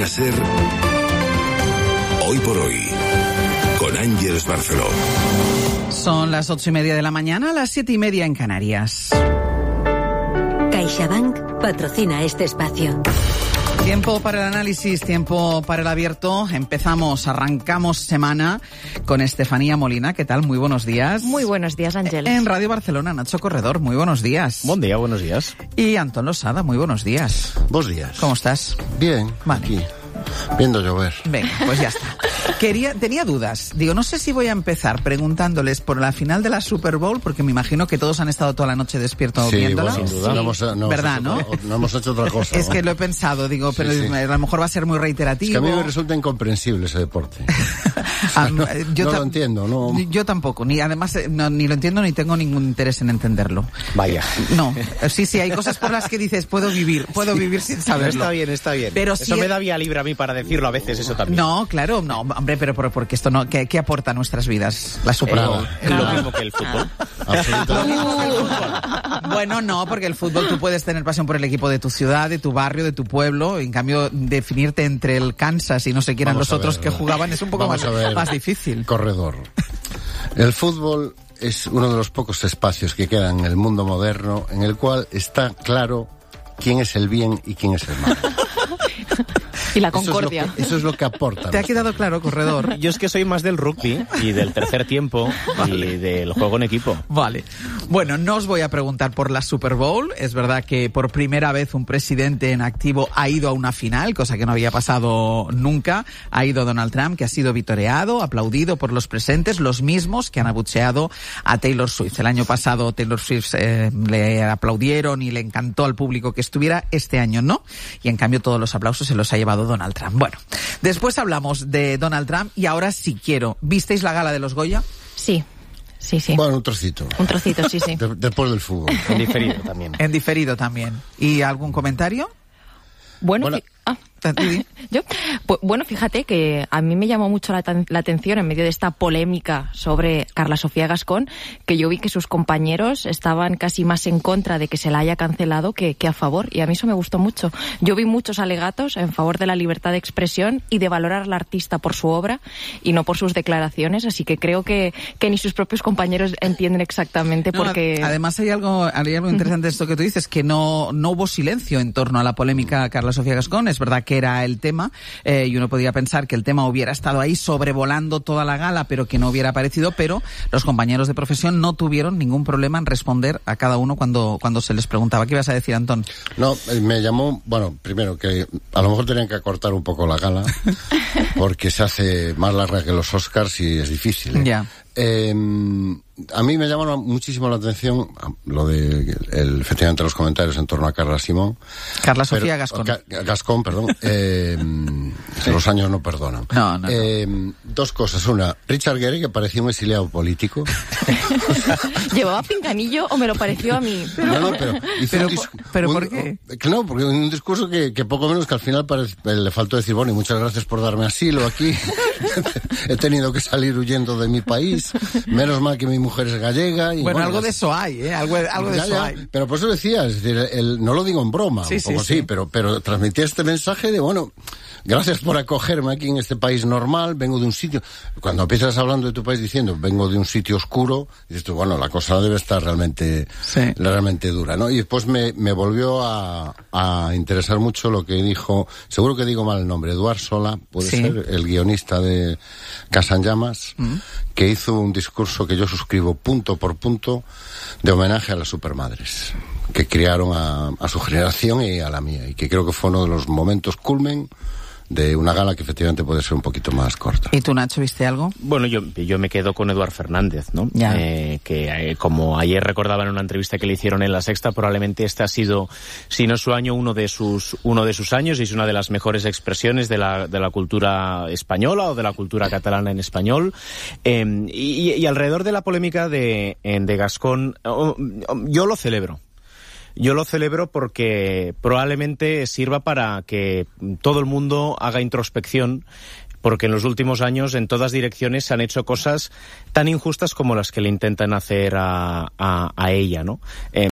ser Hoy por Hoy, con Ángeles Barceló. Son las 8:30 de la mañana, las 7:30 en Canarias. CaixaBank patrocina este espacio. Tiempo para el análisis, tiempo para el abierto. Arrancamos semana con Estefanía Molina. ¿Qué tal? Muy buenos días. Muy buenos días, Ángeles. En Radio Barcelona, Nacho Corredor. Muy buenos días. Buen día, buenos días. Y Antón Losada. Muy buenos días. Buenos días. ¿Cómo estás? Bien, vale. Aquí, viendo llover. Venga, pues ya está. Tenía dudas. Digo, no sé si voy a empezar preguntándoles por la final de la Super Bowl, porque me imagino que todos han estado toda la noche despiertos viéndola. Bueno, sin duda. ¿Verdad, no hemos hecho otra cosa. Es que lo he pensado, digo, pero sí. A lo mejor va a ser muy reiterativo. Es que a mí me resulta incomprensible ese deporte. Yo no lo entiendo, no. Yo tampoco, ni lo entiendo ni tengo ningún interés en entenderlo. Vaya. No, sí, hay cosas por las que dices, puedo vivir sin saberlo. Está bien. Pero eso me da vía libre a mí para decirlo a veces, eso también. No, claro, no, hombre, pero porque esto no, ¿qué aporta a nuestras vidas la Super Bowl? Lo mismo que el fútbol. Bueno, no, porque el fútbol tú puedes tener pasión por el equipo de tu ciudad, de tu barrio, de tu pueblo. En cambio, definirte entre el Kansas y no sé quién eran los otros que jugaban es un poco más difícil. Corredor. El fútbol es uno de los pocos espacios que quedan en el mundo moderno en el cual está claro quién es el bien y quién es el mal. Y la concordia. Eso es lo que aporta. ¿Te ha quedado claro, Corredor? Yo es que soy más del rugby y del tercer tiempo y del juego en equipo. Vale. Bueno, no os voy a preguntar por la Super Bowl. Es verdad que por primera vez un presidente en activo ha ido a una final, cosa que no había pasado nunca. Ha ido Donald Trump, que ha sido vitoreado, aplaudido por los presentes, los mismos que han abucheado a Taylor Swift. El año pasado Taylor Swift le aplaudieron y le encantó al público que estuviera. Este año no. Y en cambio todos los aplausos se los ha llevado Donald Trump. Bueno, después hablamos de Donald Trump y ahora sí quiero. ¿Visteis la gala de los Goya? Sí. Bueno, un trocito, sí. Después del fútbol. En diferido también. En diferido también. ¿Y algún comentario? Bueno. Bueno, fíjate que a mí me llamó mucho la atención en medio de esta polémica sobre Carla Sofía Gascón, que yo vi que sus compañeros estaban casi más en contra de que se la haya cancelado que a favor, y a mí eso me gustó mucho. Yo vi muchos alegatos en favor de la libertad de expresión y de valorar al artista por su obra y no por sus declaraciones, así que creo que ni sus propios compañeros entienden exactamente por qué. Además hay algo interesante de esto que tú dices, que no hubo silencio en torno a la polémica Carla Sofía Gascón. Es verdad que era el tema, y uno podría pensar que el tema hubiera estado ahí sobrevolando toda la gala, pero que no hubiera aparecido, pero los compañeros de profesión no tuvieron ningún problema en responder a cada uno cuando se les preguntaba. ¿Qué ibas a decir, Antón? No, me llamó, primero que a lo mejor tenían que acortar un poco la gala, porque se hace más larga que los Oscars y es difícil. Ya. A mí me llama muchísimo la atención lo de efectivamente los comentarios en torno a Carla Sofía Gascón. Gascón, perdón. Los años no perdonan. No. Dos cosas. Una, Richard Gere, que parecía un exiliado político. ¿Llevaba pinganillo o me lo pareció a mí? No, pero ¿por qué? Claro, porque un discurso que poco menos que al final le faltó decir, bueno, y muchas gracias por darme asilo aquí. He tenido que salir huyendo de mi país. Menos mal que mi mujer es gallega. Y bueno, algo de eso hay, Algo de eso hay. Pero por eso decía, es decir, no lo digo en broma, sí, pero transmití este mensaje de, bueno, gracias por acogerme aquí en este país normal, vengo de un sitio. Cuando empiezas hablando de tu país diciendo, vengo de un sitio oscuro, dices tú, bueno, la cosa debe estar realmente dura, ¿no? Y después me volvió a interesar mucho lo que dijo, seguro que digo mal el nombre, Eduard Sola, puede ser, el guionista de Casa en Llamas, que hizo un discurso que yo suscribo punto por punto de homenaje a las supermadres que criaron a su generación y a la mía, y que creo que fue uno de los momentos culmen de una gala que efectivamente puede ser un poquito más corta. ¿Y tú, Nacho, viste algo? Bueno, yo me quedo con Eduard Fernández, ¿no? Que como ayer recordaba en una entrevista que le hicieron en La Sexta, probablemente este ha sido, si no su año, uno de sus años, y es una de las mejores expresiones de la cultura española o de la cultura catalana en español. Y alrededor de la polémica de Gascón, yo lo celebro. Yo lo celebro porque probablemente sirva para que todo el mundo haga introspección, porque en los últimos años en todas direcciones se han hecho cosas tan injustas como las que le intentan hacer a ella, ¿no?